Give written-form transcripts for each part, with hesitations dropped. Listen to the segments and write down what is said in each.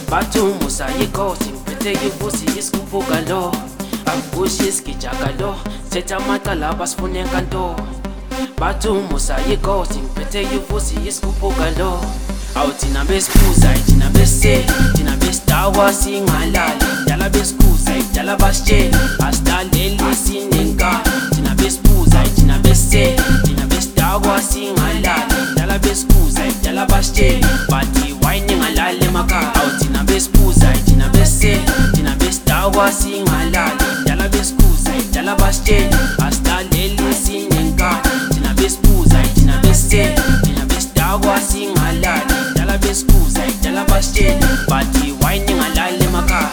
Batumusa yikosi ngiphethe ivusi isikhuphuka lo akukusho isigijaka lo thetha amacala basifuna enkantolo Batumusa yikosi ngiphethe ivusi isikhuphuka lo awu thina besiphuza thina bese thina besidawa singalali dala besikhuza dala basitshela asilaleli sinenkani thina besiphuza thina bese thina besidawa singalali dala besikhuza dala basitshela bathi wine ngalali emakhaya awu thina besiphuza thina bese thina besidawa singalali dala besikhuza dala basitshela asilaleli sinenkani thina besiphuza thina bese thina besidawa singalali dala besikhuza dala basitshela bathi wine ngalali emakhaya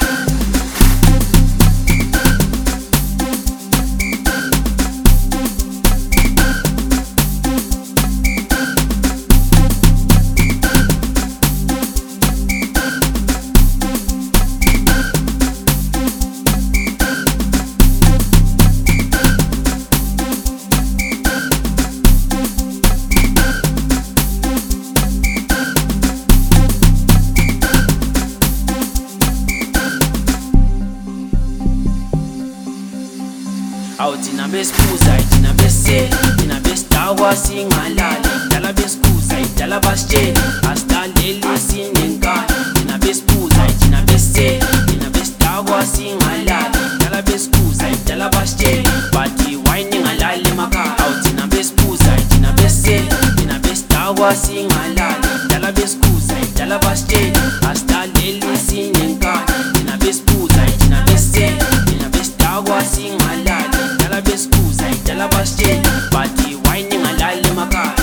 awu thina besiphuza thina bese thina besidawa singalali dala besikhuza dala basitshela asilaleli sinenkani thina besiphuza thina bese thina besidawa singalali dala besikhuza dala basitshela bathi wine ngalali emakhaya awu thina besiphuza thina bese thina besidawa singalali dala besikhuza dala basitshela asilaleli sinenkani thina besiphuza thina bese thina besidawa singalali dala besikhuza dala basitshela bathi wine ngalali emakhaya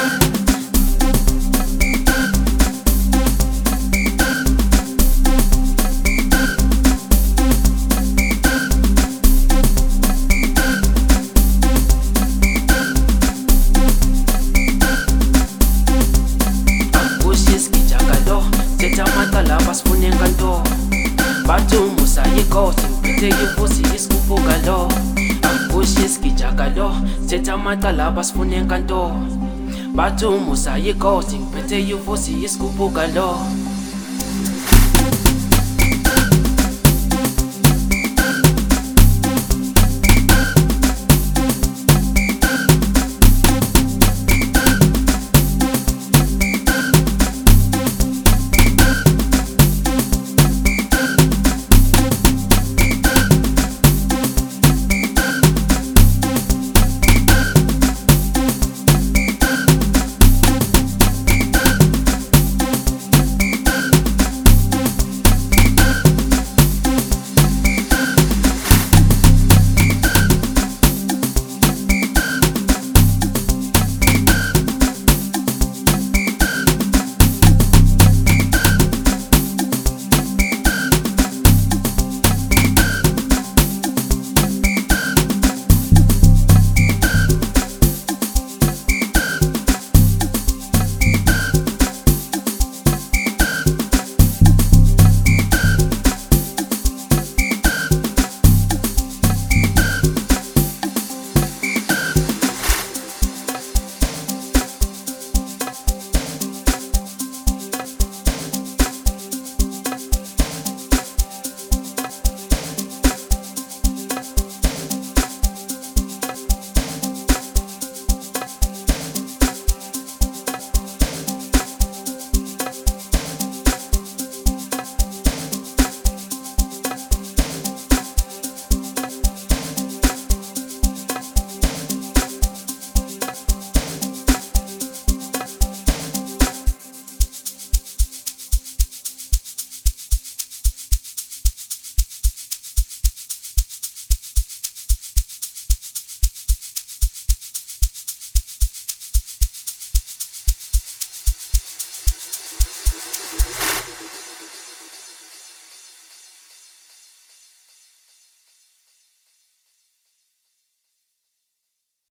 akukusho isigijaka lo thetha amacala basifuna enkantolo Batumusa yikosi ngiphethe ivusi isikhuphuka lo akukusho isigijaka lo thetha amacala basifuna enkantolo Batumusa yikosi ngiphethe ivusi isikhuphuka lo